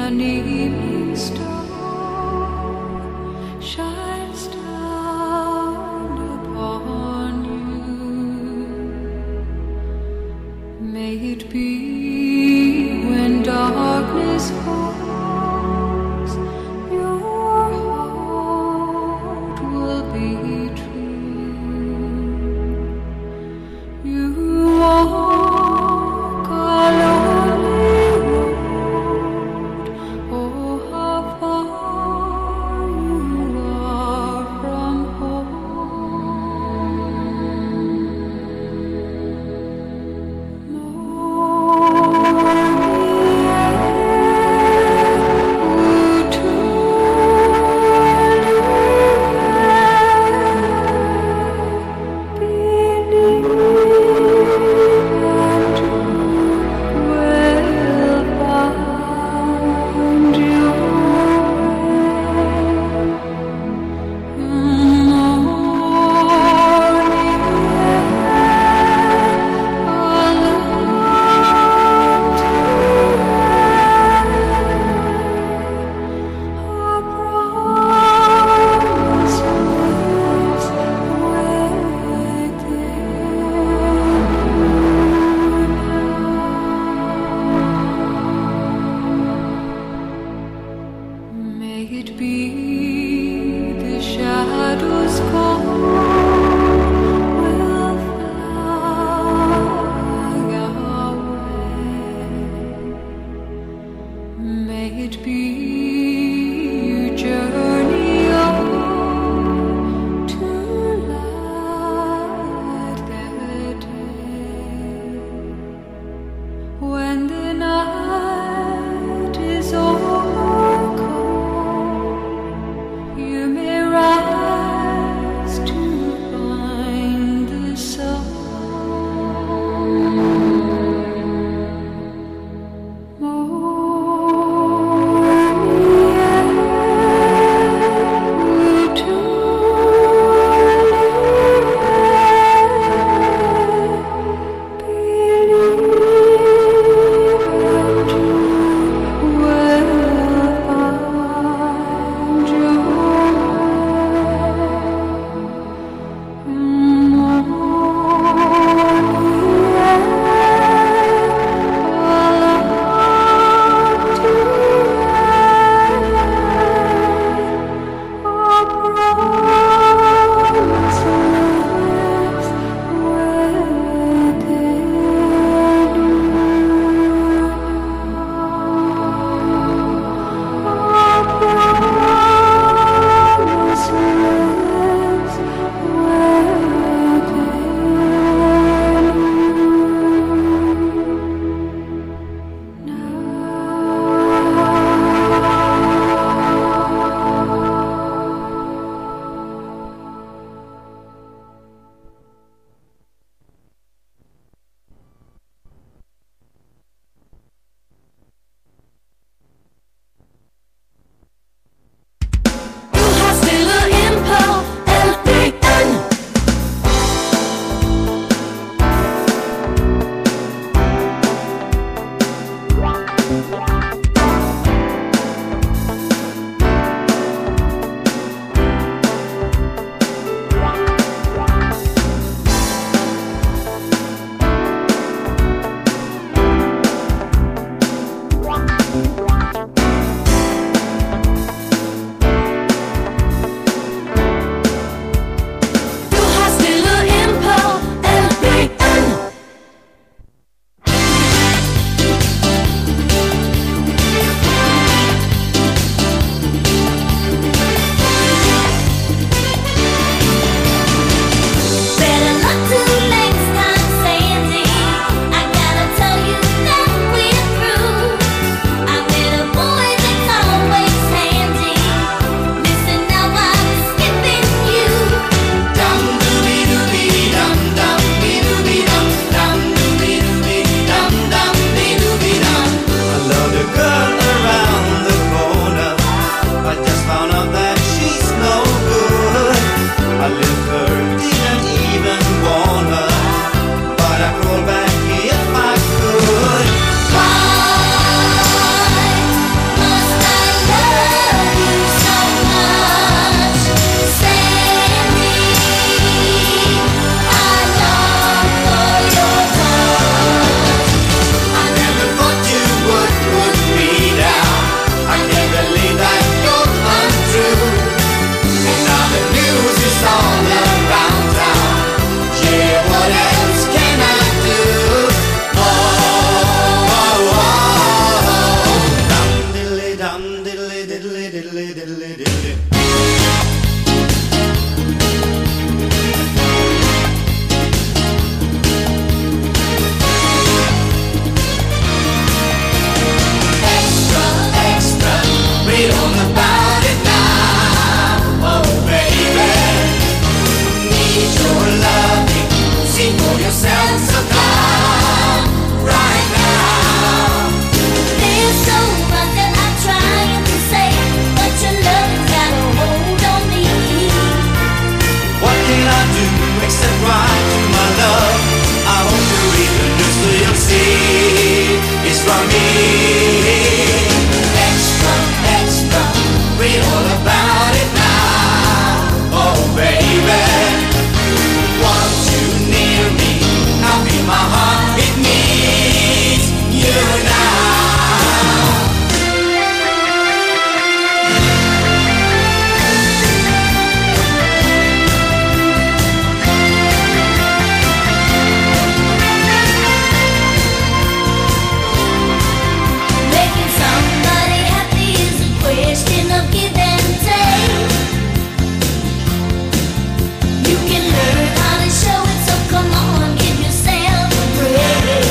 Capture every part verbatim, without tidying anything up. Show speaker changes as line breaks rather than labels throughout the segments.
an evening star shines down upon you. May it be when darkness falls, your heart will be true. You walk a lonely road, oh how far you are from home. May it be the shadows gone will fly away. May it be you journey on to light the day. When the night is over, you may rise to find the sun. Morning air,
Extra, extra, read all about it now. Oh baby, want you near me, I'll be my heart, it needs you now.
Making somebody happy is a question of give and take. You can learn how to show it, so come on, give yourself a break.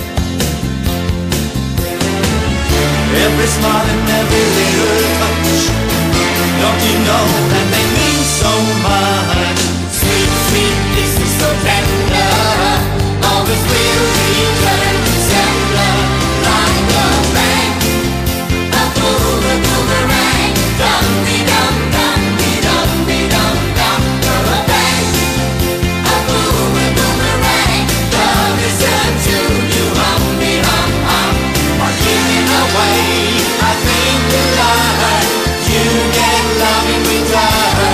Every smile and every little touch, don't you know that they mean so much? Sweet, sweet kisses so tender, always will return to sender. Like a bang, a boomer, boomerang, dum-dee-dum, dum-dee-dum, dum, for a bang, a boomer, boomerang, love is a tune you hum-dee, hum, hum, or giving away. I think you learn, you get love in return.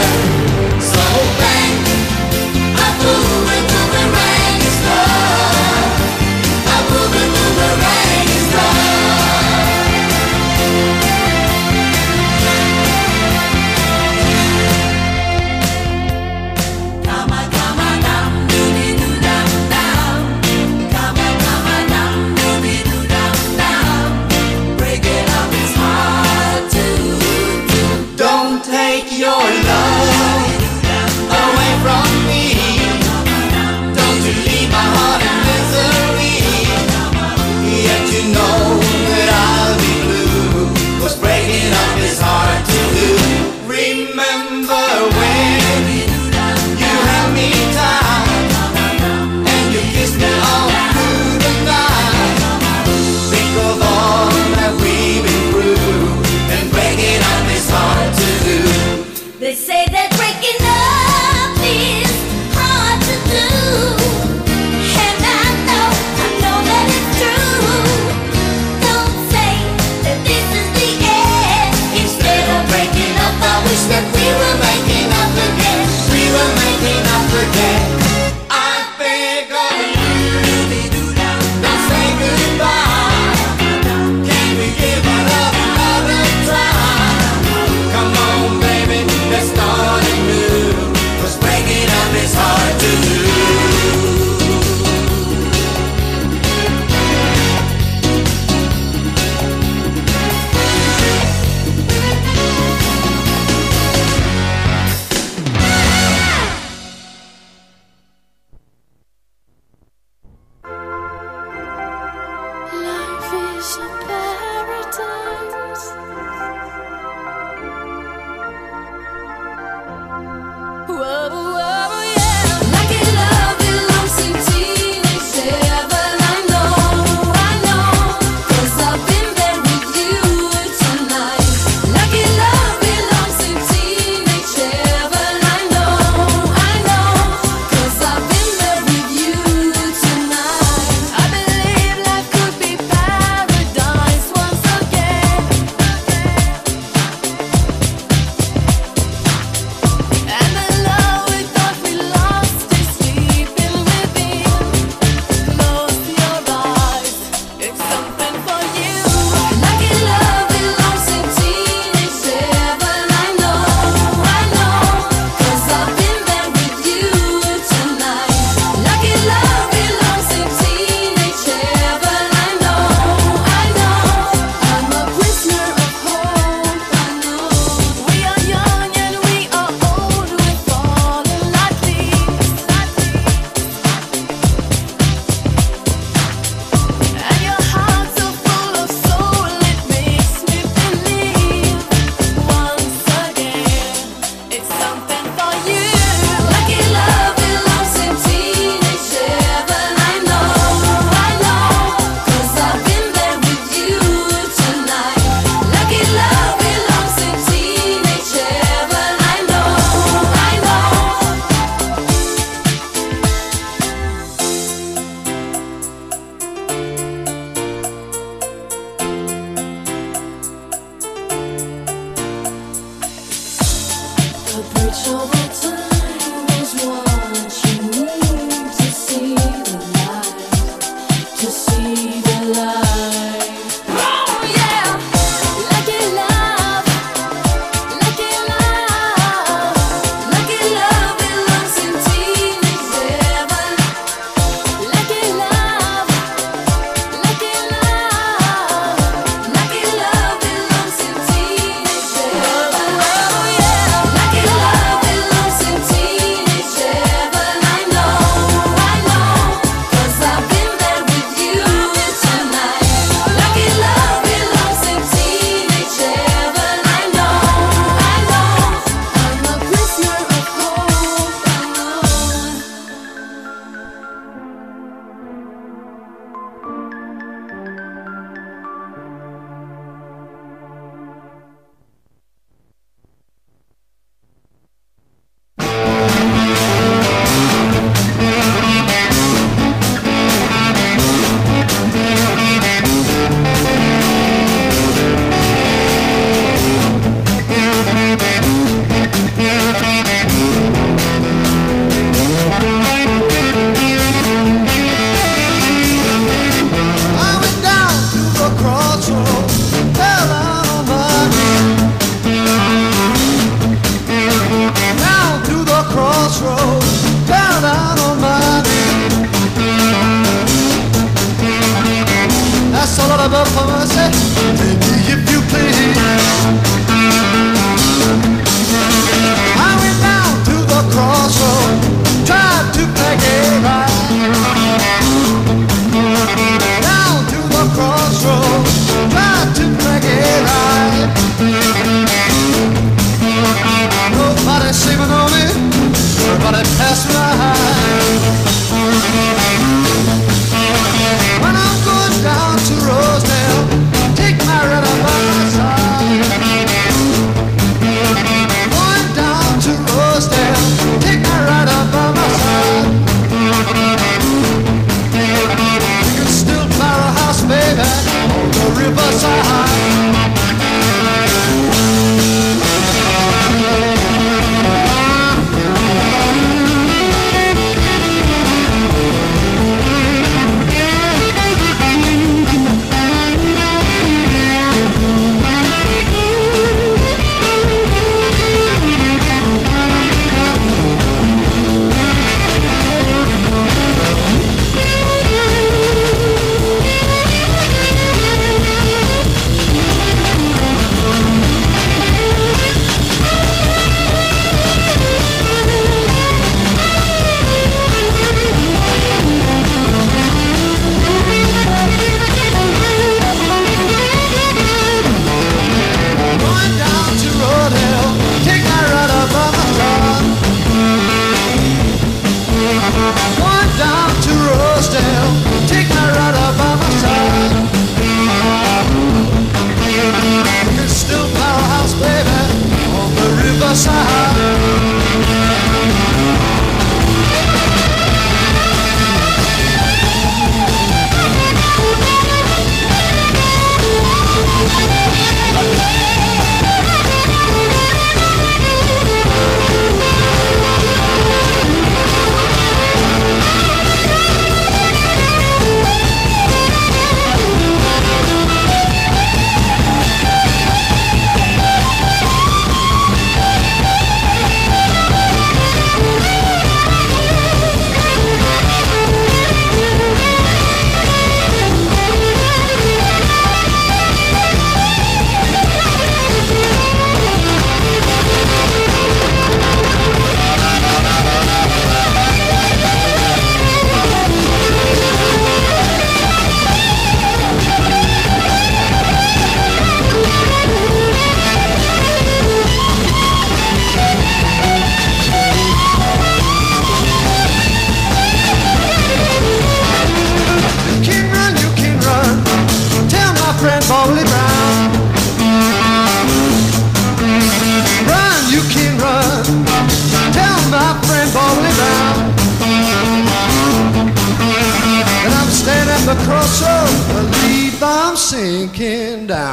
'cause I believe I'm sinking down.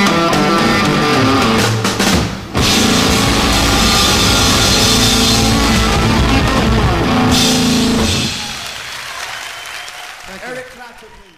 Eric Clapton, please.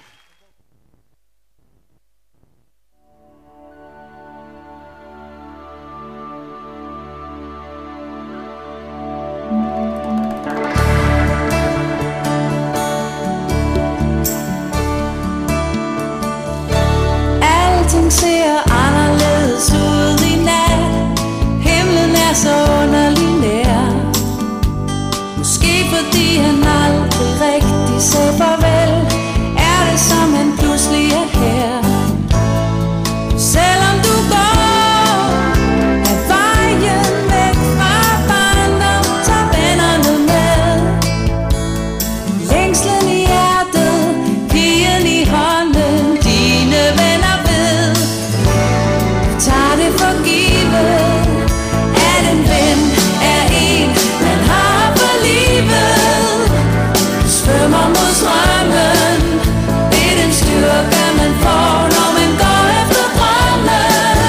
Alting ser anderledes ud i nat. Himlen er så underlig nær. Måske fordi han aldrig rigtig sagde farvel, er det som han pludselig er her. Selvom du går af vejen væk fra barndom, tager vennerne med. Længslen i hjertet, pigen i hånden, dine venner ved. Tag det for givet, at en ven er en, man har for livet. Svømmer mod strømmen, det er den styrke, man får, når man går efter drømmen.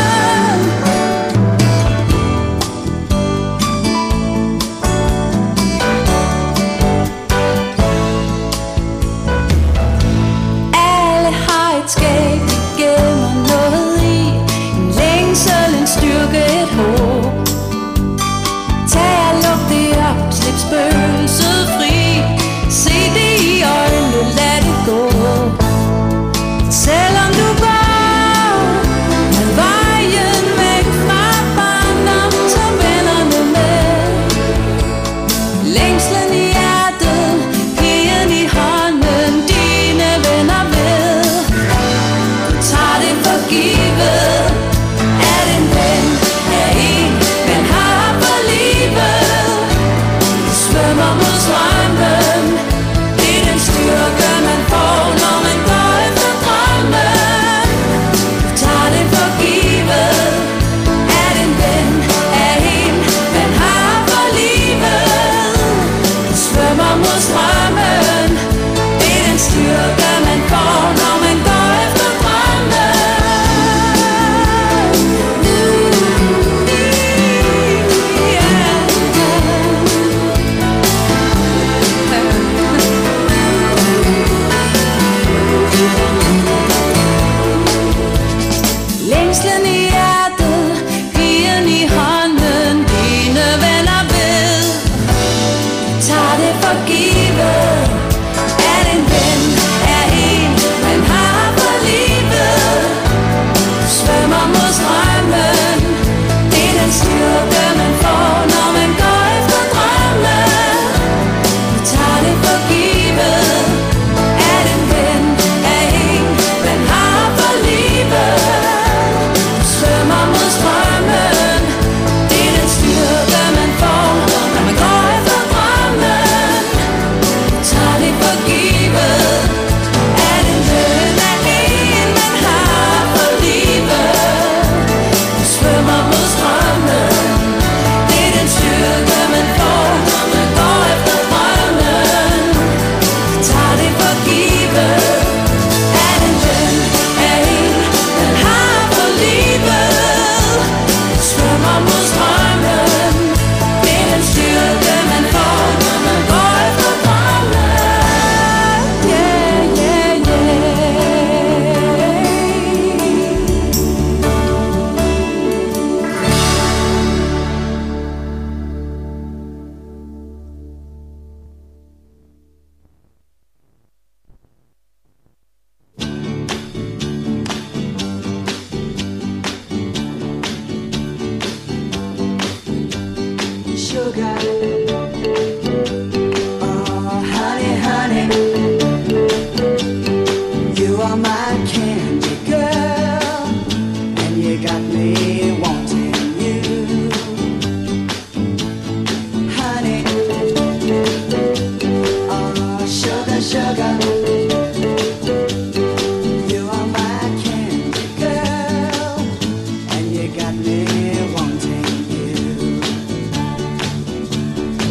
Alle har et skab, de gemmer noget i. En længsel, en styrke, et håb. Tag og luk det op, slip spøgelset fri. Se det i øjnene, lad det gå. Selvom du går af vejen væk fra barndom, tager vennerne med. Længslen i hjertet, pigen i hånden, dine venner ved. Du tager det for givet, at en ven er en, man har for livet. Du svømmer mod strømmen, det er den styrke, man får, når man går efter drømmen. Du tager det for givet, at en ven er en, man har for livet. Du svømmer mod strømmen, det er den styrke, man får, når man går efter drømmen. Længslen i hjertet, pigen i hånden, dine venner ved. Tag det for givet, at en ven er en, man har for livet. Svømmer mod strømmen, det er den styrke, man får, når man går efter drømmen. Tag det for givet, at en ven er en, man har for livet. Svømmer mod strømmen, det er den styrke, man får, når man går efter drømmen. Tag det for givet, at en ven er en, man har for livet. Svømmer mod strømmen, det er den styrke, man får, når man går efter drømmen. Tag det for givet, at en ven er en, man har for livet. Svømmer mod strømmen, det er den styrke, man får, når man går efter drømmen. Yeah, yeah, yeah.
Sugar, oh honey, honey, you are my candy girl, and you got me wanting you, honey, oh sugar, sugar, you are my candy girl, and you got me wanting you.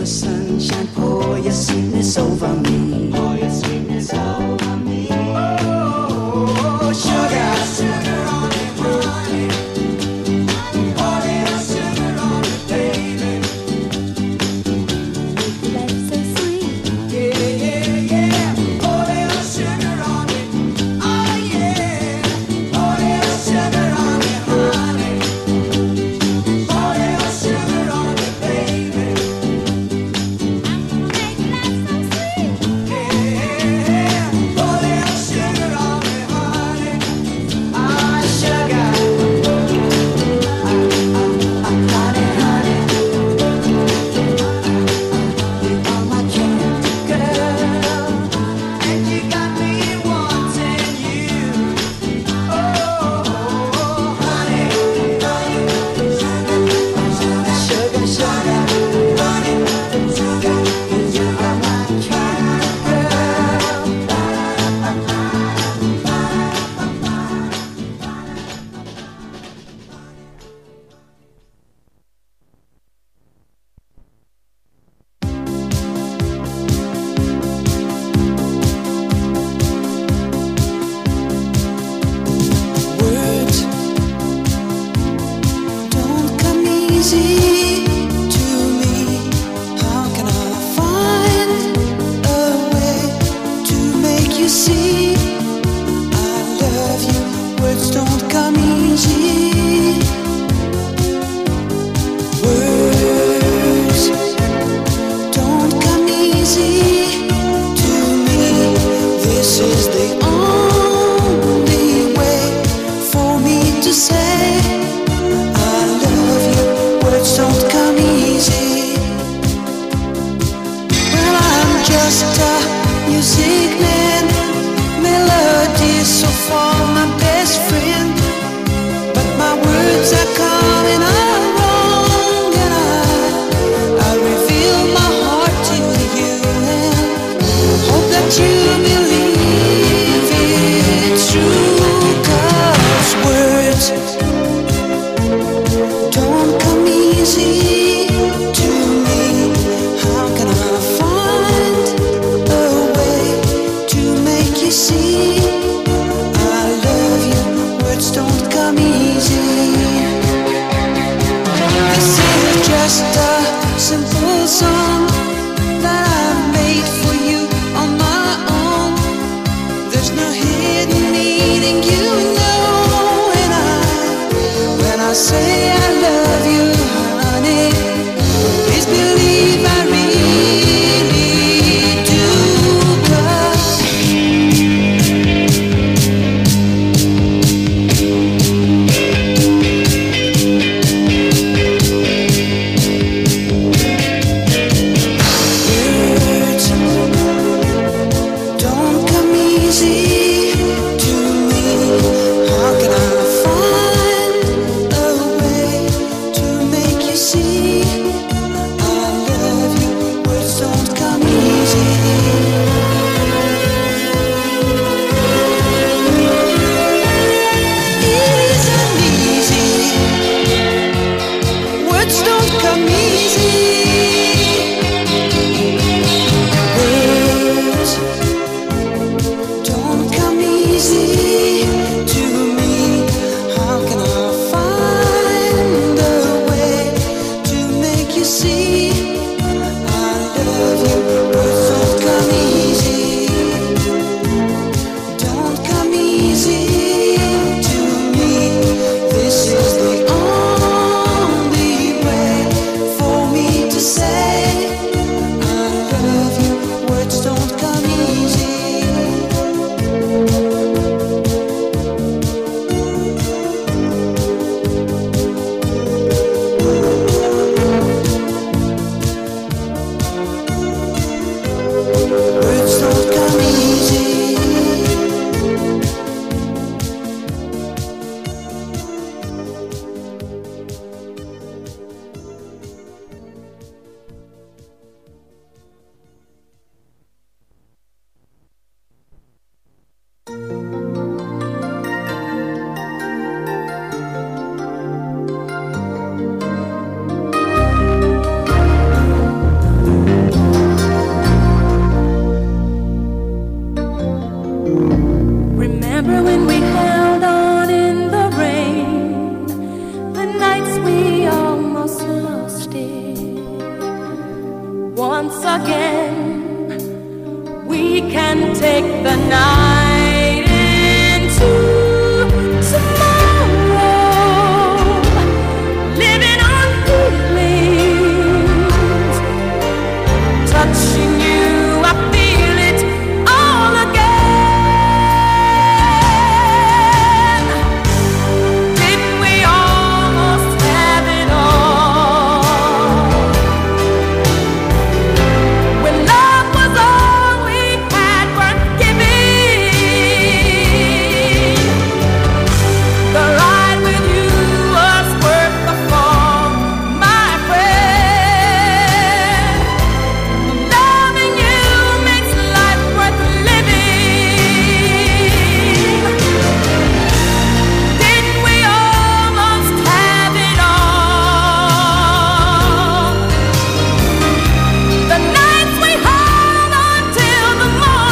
the sunshine, pour your sweetness over me. Pour your sweetness over me. Oh, sugar, sugar on it, honey. Pour little sugar on it, baby.
Life's so sweet.
Yeah, yeah, yeah. Pour little sugar on it. Oh, yeah. Pour little sugar on it, honey. Pour little sugar on it, baby.
Make life so sweet.
Yeah, pour little sugar on me, honey. Ah, sugar. Ah, ah, ah, honey, honey. You are my candy girl, and you got me wanting you. Oh, honey, sugar, sugar, honey, sugar. You are my candy girl. Words don't come easy to me. How can I find a way to make you see I love you? Words don't come easy. Words don't come easy to me. This is the only way for me to say I love you. Words don't come easy. Well, I'm just a music man, melody so far my best friend. But my words are coming out wrong, and I I reveal my heart to you and hope that you believe it's true. 'Cause words don't come easy to me. How can I find a way to make you see I love you? Words don't come easy. This is just a simple song that I made for you on my own. There's no hidden meaning, you know. And I, when I say I love you, honey, please believe I really do. 'Cause words don't come easy to me. How can I find a way to make you see I love you? Words don't come easy. It isn't easy. Words don't come easy. Words don't come easy to me. How can I find a way to make you see I love you? Words don't come easy. Don't come easy to me. This is the only way for me to say I love you. Words don't come easy.
once again. We can take the night into tomorrow, living on feelings, touching you, I feel it all again. Didn't we almost have it all? When love was all we had worth giving, the ride with you was worth the fall, my friend. Loving you makes life worth living. Didn't we almost have it all? The nights we held until the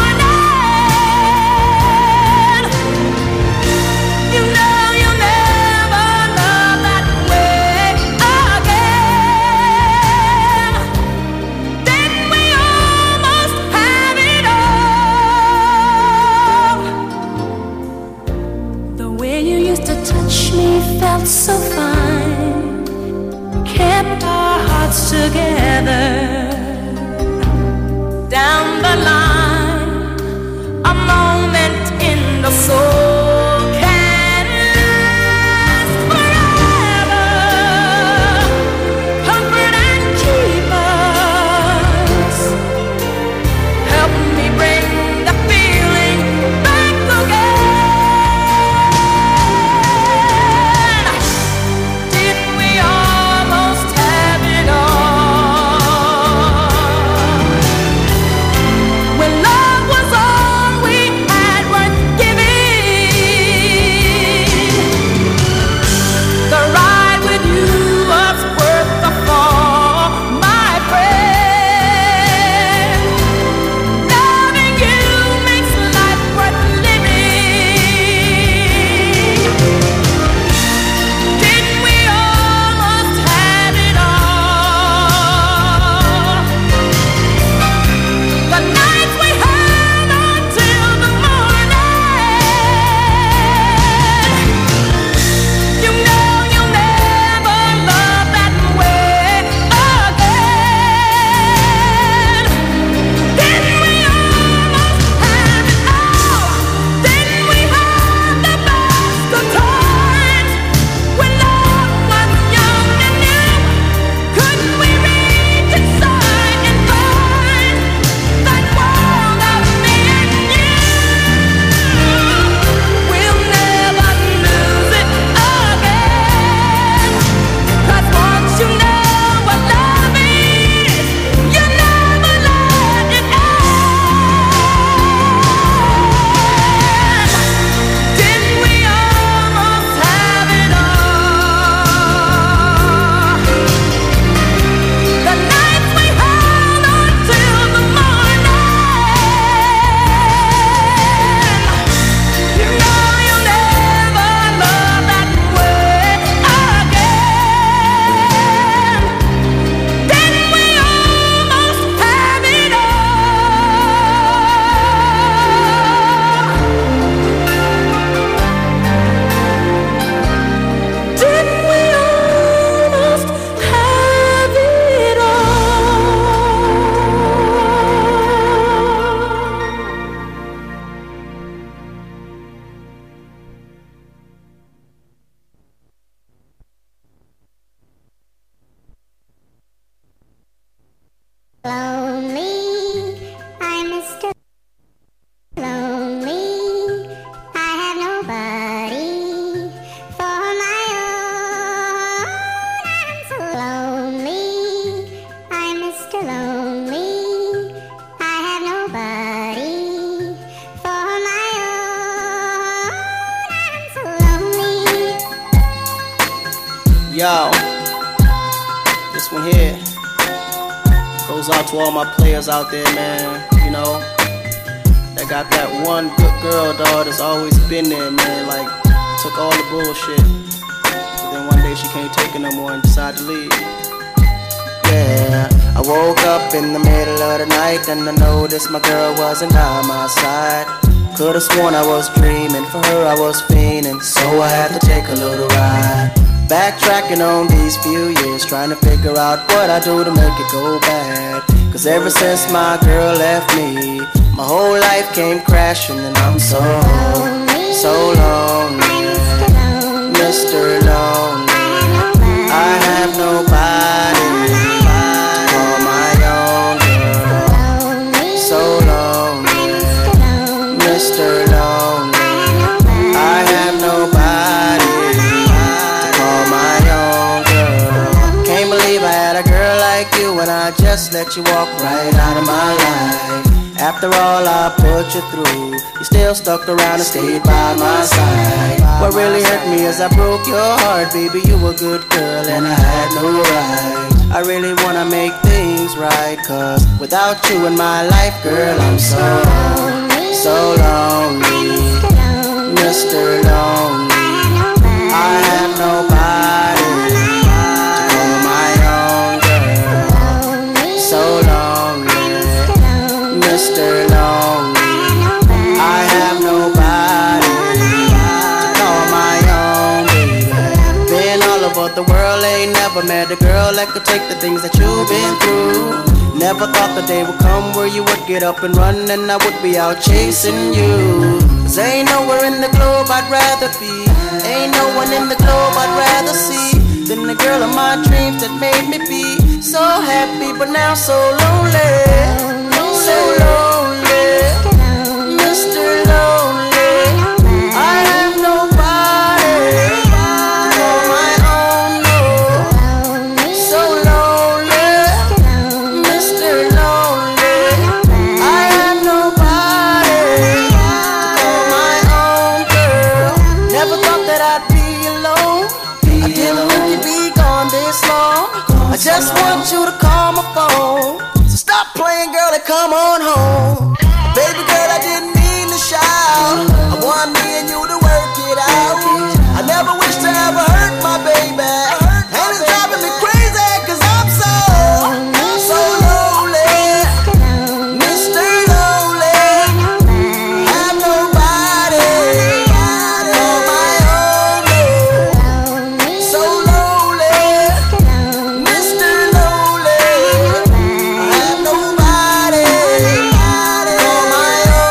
morning. You know you'll never love that way again. Didn't we almost have it all? The way you used to touch me felt so fine, kept our hearts together. Down the line, a moment in the soul can last forever. Comfort and keep us. Help me bring the feeling back again. Didn't we almost have it all? When love was all we had worth giving, the ride with you was worth the fall, my friend. Loving you makes life worth living. Didn't we almost have it all? The nights we held until the morning. You know you'll never love that way again. Didn't we almost have it all? Didn't we have the best of times when love was young and new? Couldn't we reach inside and find that world of me and you? We'll never lose it again. 'Cause once you know what love is, you never let it end. Didn't we almost have it all? The nights we held until the morning. You know you'll never love that way again. Didn't we almost have it all? Didn't we almost have it all?
Lonely, I'm Mister Lonely. I have nobody for my own. I'm so lonely. I'm Mister Lonely. I have nobody for my own. I'm so lonely.
Yo, this one here goes out to all my players out there, man. You know, that got that one good girl, dog, that's always been there, man. Like, took all the bullshit. But then one day she can't take it no more and decided to leave. Yeah, I woke up in the middle of the night and I noticed my girl wasn't by my side. Could've sworn I was dreaming, for her I was fiending, so I had to take a little ride. Backtracking on these few years, trying to figure out what I do to make it go bad. Cause ever since my girl left me, my whole life came crashing and I'm so, so lonely, Mister Lonely. I have nobody to call my own girl. So lonely, Mister Lonely. I have nobody to call my own girl. Can't believe I had a girl like you and I just let you walk right out of my life. After all I put you through, you still stuck around and stayed by my side. What really hurt me is I broke your heart, baby, you a good girl and I had no right. I really wanna make things right, cause without you in my life, girl, I'm so, so lonely, Mister Lonely. I have nobody to call my own girl. So lonely, Mister Lonely. I have nobody to call my own baby. Been all over the world, ain't never met a girl that could take the things that you've been through. Never thought the day would come where you would get up and run and I would be out chasing you. Cause ain't nowhere in the globe I'd rather be, ain't no one in the globe I'd rather see than the girl of my dreams that made me be so happy but now so lonely. So lonely, Mister Lonely. I have nobody to call my own, no. So lonely, Mister Lonely. I have nobody to call my own girl. Never thought that I'd be alone. I didn't think you'd be gone this long. I just want you to call my phone. So stop playing, girl, and come on home. Baby girl, I didn't mean to shout. I want me and you to work it out. I never wish to ever hurt my baby, and it's driving me crazy cause I'm so, so lonely, Mister Lonely. Have nobody to call my own, no. So lonely, Mister Lonely. I have nobody to call my own.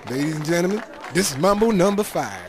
Ladies and gentlemen, this is Mambo number five.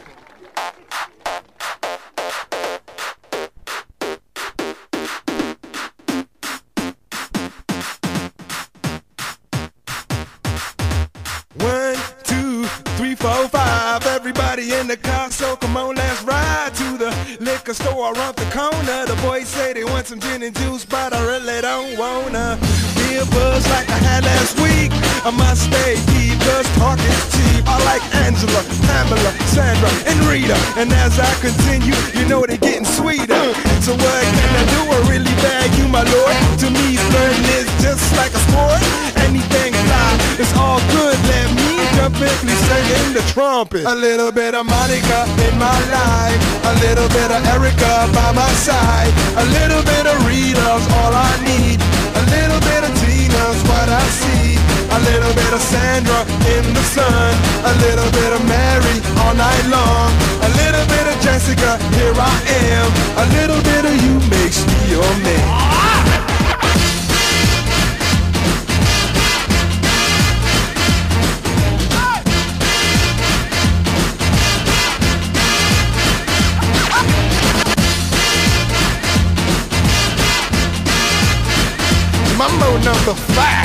One, two, three, four, five. Everybody in the car, so come on, let's ride to the liquor store around the corner. The boys say they want some gin and juice, but I really don't wanna be a buzz like I had last week. I must stay deep, cause talk is cheap. I like Angela, Pamela, Sandra, and Rita. And as I continue, you know they're getting sweeter. So what can I do? I really bag you, my lord. To me, flirting is just like a sport. Anything fly, it's all good. Let me jump in, please sing in the trumpet. A little bit of Monica in my life, a little bit of Erica by my side, a little bit of Rita's all I need, a little bit of Tina's what I see, a little bit of Sandra in the sun, a little bit of Mary all night long, a little bit of Jessica, here I am, a little bit of you makes me your man. Mambo number five.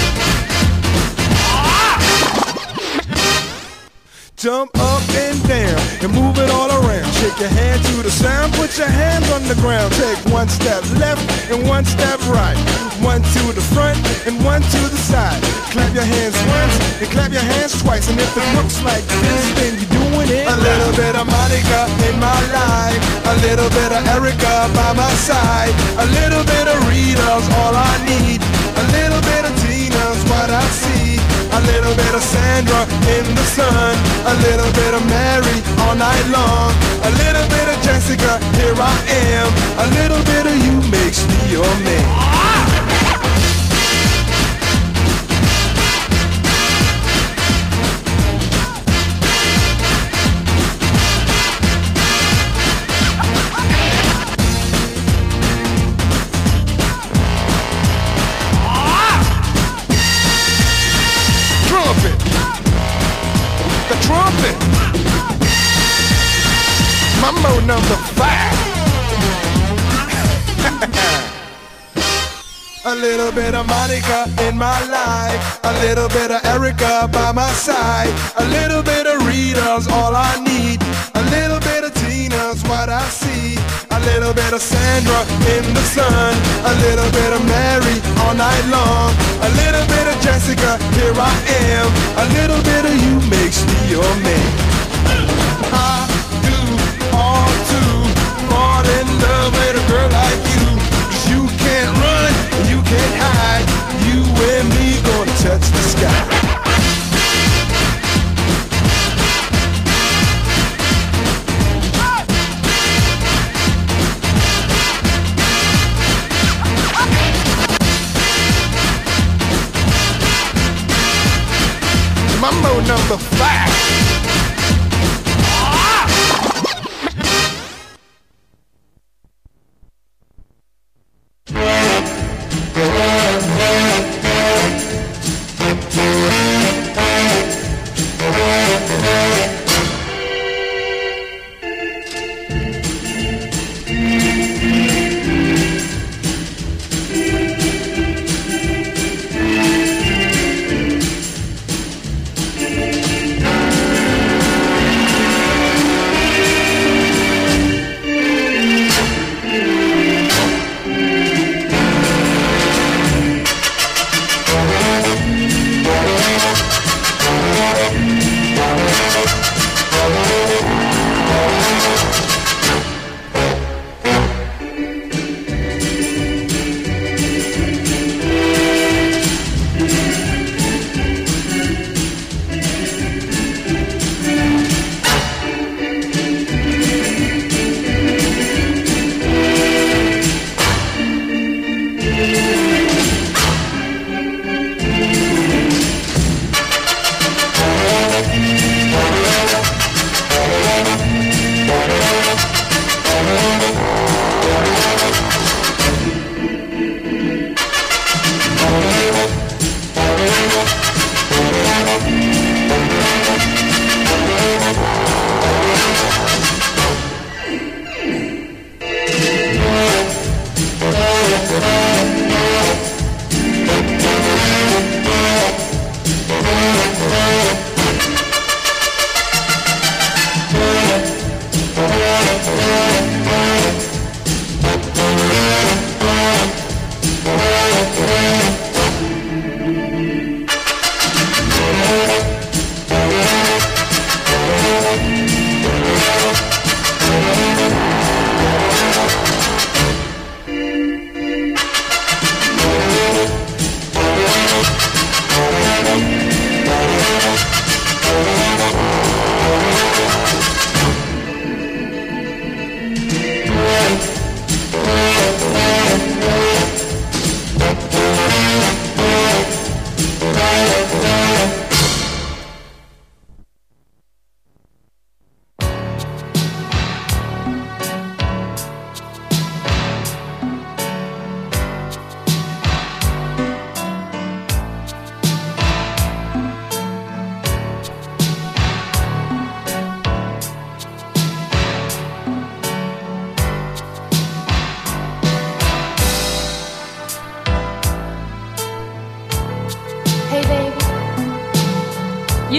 Jump up and down and move it all around. Shake your hand to the sound, put your hands on the ground. Take one step left and one step right. One to the front and one to the side. Clap your hands once and clap your hands twice. And if it looks like this, then you're doing it. A little bit of Monica in my life, a little bit of Erica by my side, a little bit of Rita's all I need, a little bit of Tina's what I see, a little bit of Sandra in the sun, a little bit of Mary all night long, a little bit of Jessica, here I am, a little bit of you makes me your man. Trumpet, Mambo number five. A little bit of Monica in my life, a little bit of Erica by my side, a little bit of Rita's all I need, a little bit of Tina's what I see, a little bit of Sandra in the sun, a little bit of Mary all night long, a little bit of Jessica, here I am, a little bit of you makes me your man. I do all to fall in love with a girl like you, 'cause you can't run, you can't hide, you and me gonna touch the sky. Mambo number five.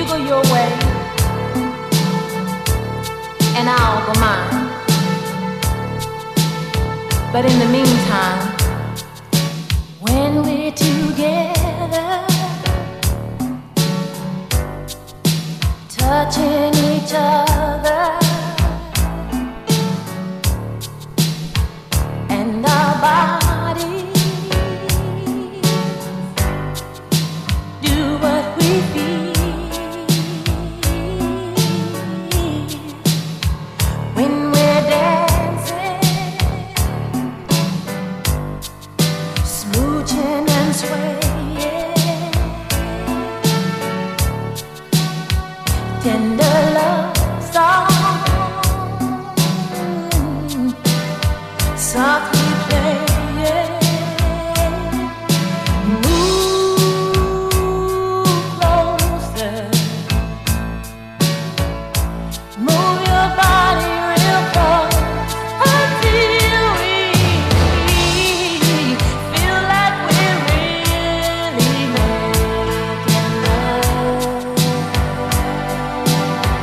go your way, and I'll go mine. But in the meantime, when we're together, touching each other, and our bodies do what we feel when we're dancing, smooching and swaying, tender love song softly playing. Move closer, move your body real close until we feel like we're really making love.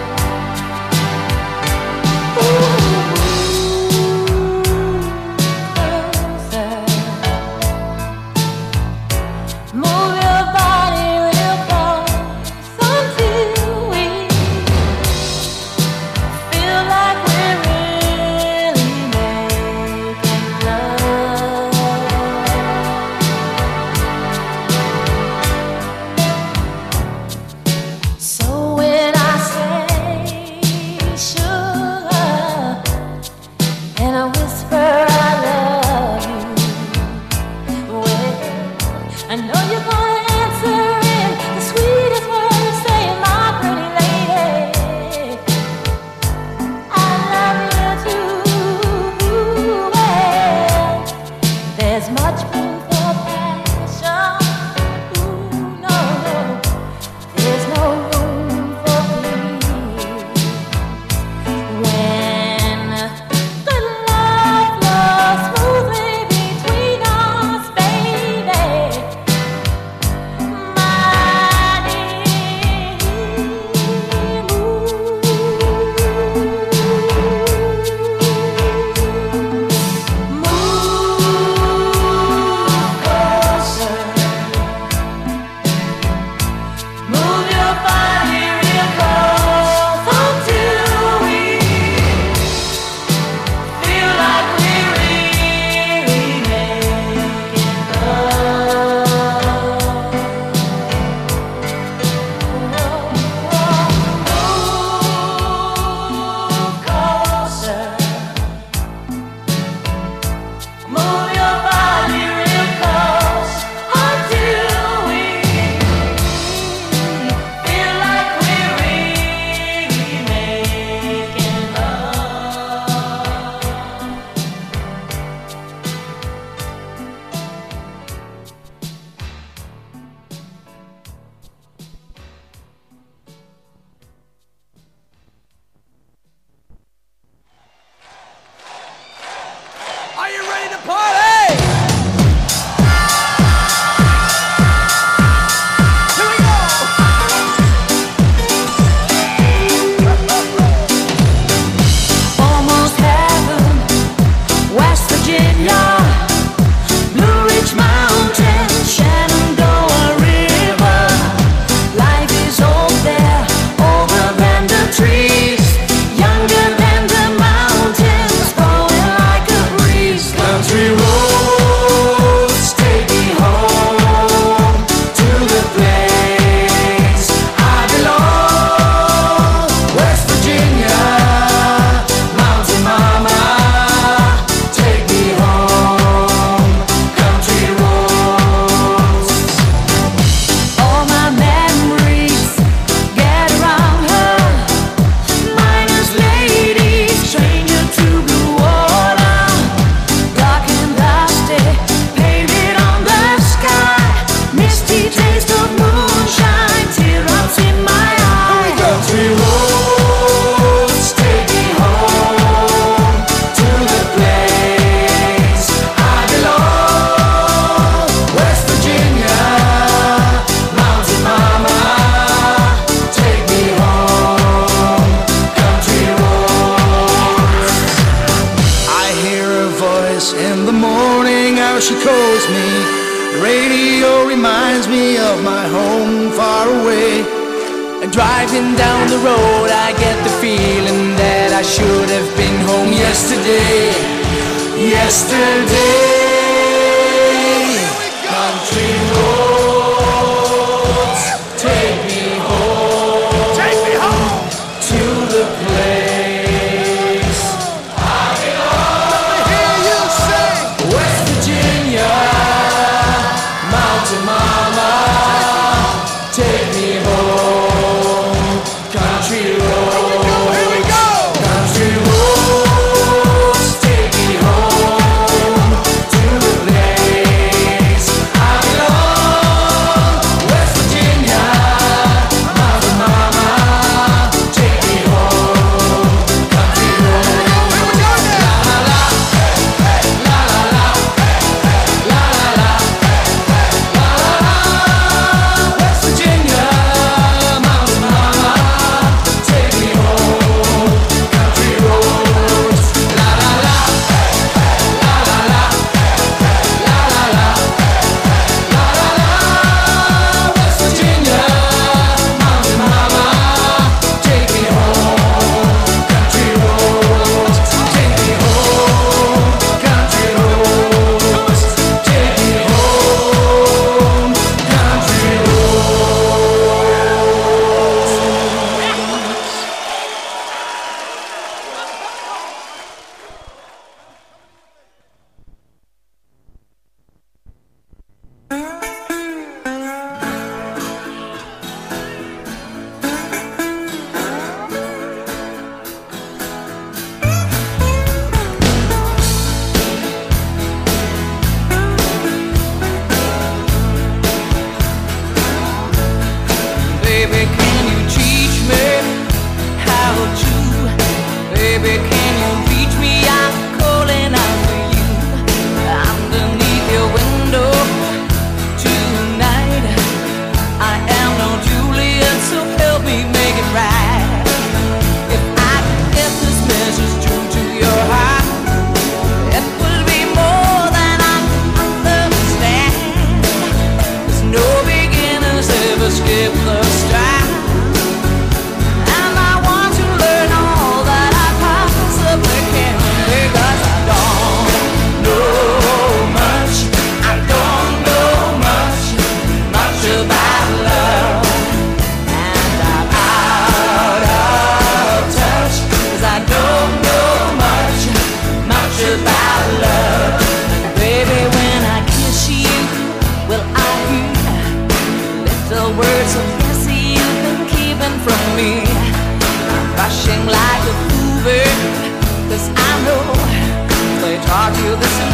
Mexico's me. Radio reminds me of my home far away.
And driving down the road, I get the feeling that I should have been home yesterday. Yesterday. Country roads, take me home. Take me home to the place I belong. Let me hear you sing. West Virginia, Mountain Mama, take me home. Country roads, here we go. Country roads, take me home to the place I belong. West Virginia, Mountain Mama, take me home. Country roads, here we go now. La la la, la la la, la la la, la la. West Virginia, Mountain Mama, take me home. Country roads, la la la, la la la, la la la, la la la. West Virginia, Mountain Mama, take me home. Country roads, take me home. Country roads, take me home. Country Baby, can you teach me how to? Baby, can you reach me? I'm calling out for you. Underneath your window tonight. I am no Juliet, so help me make it right. If I could get this message true to your heart, it would be more than I can understand. There's no beginners ever skip the stride. And I want to learn all that I possibly can, because I don't know much. I don't know much, much about love. And I'm out of touch, 'cause I don't know much, much about love. And baby, when I kiss you, will I hear little words of yes you've been keeping from me? I'm rushing like a hoover, 'cause I know they taught you this in